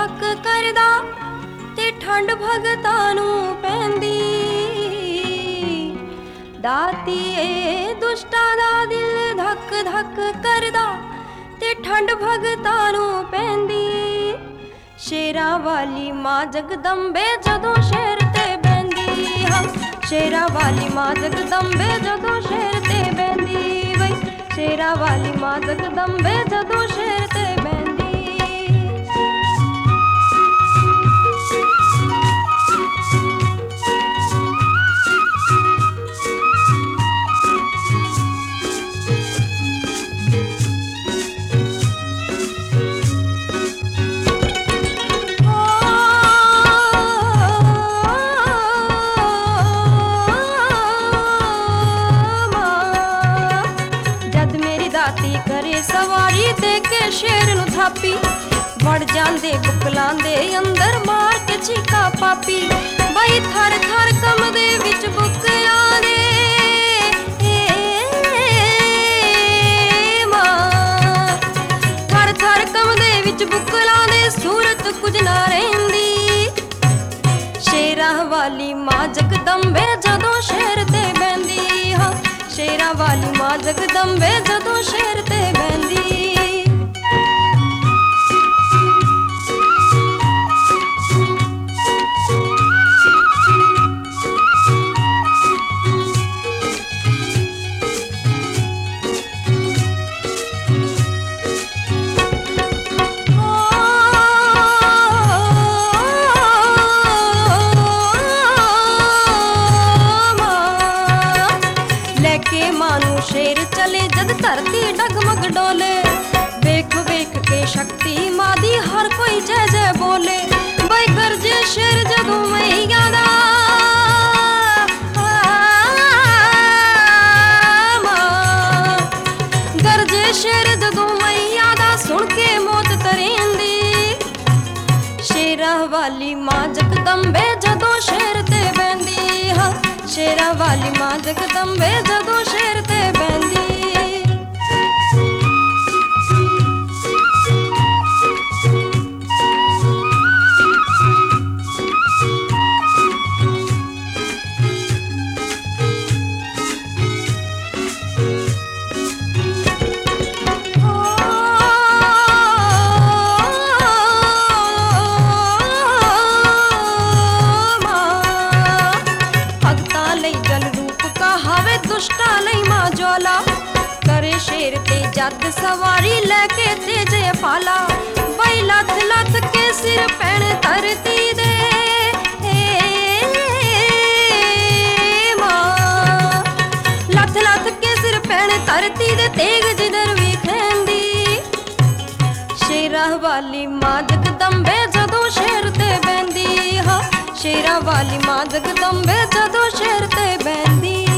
धक करदा ते ठंड भगतां नूं पैंदी। दातीए दुष्टां दा दिल धक धक करदा ते ठंड भगतां नूं पैंदी। शेरां वाली मां जगदंबे जदों शेर ते बैंदी। हाँ शेरां वाली मां जगदंबे जदों शेर ते बैंदी। बई शेरां वाली मां जगदंबे जदों शेर ते बैंदी। करे सवारी दे के शेर नूं थापी वड़ जांदे बुकलां दे अंदर मार के चीका पापी। बई थर थर कंबदे विच बुकलां दे थर थर कंबदे विच बुकलां दे सूरत कुछ ना रहिंदी। शेरां वाली मां जगदंबे जदों शेर ते बैंदी। हाँ शेरां वाली मां जगदंबे जदों शेर ते बैंदी। शेर चले जद धरती डगमग डोले। वेख वेख के शक्ति मादी हर कोई जय जय बोले। बई गरजे शेर जदों मैया दा गरजे शेर जदों मैया दा सुन के मौत तरेंदी। शेरां वाली मां जगदंबे जदों शेर ते बैंदी। हाँ शेरां वाली मां जगदंबे जदों शेर ते बैंदी। दुष्टां लई मां ज्वाला करे शेर ते जद सवारी लैके तेजे पाला। बई लथ लथ के सिर पैण धरती दे मां लथ लथ के सिर पैण धरती दे तेग जिधर वेखैंदी। शेरां वाली मां जगदंबे जदों शेर ते बैंदी। हाँ शेरां वाली मां जगदंबे जदों शेर ते बैंदी।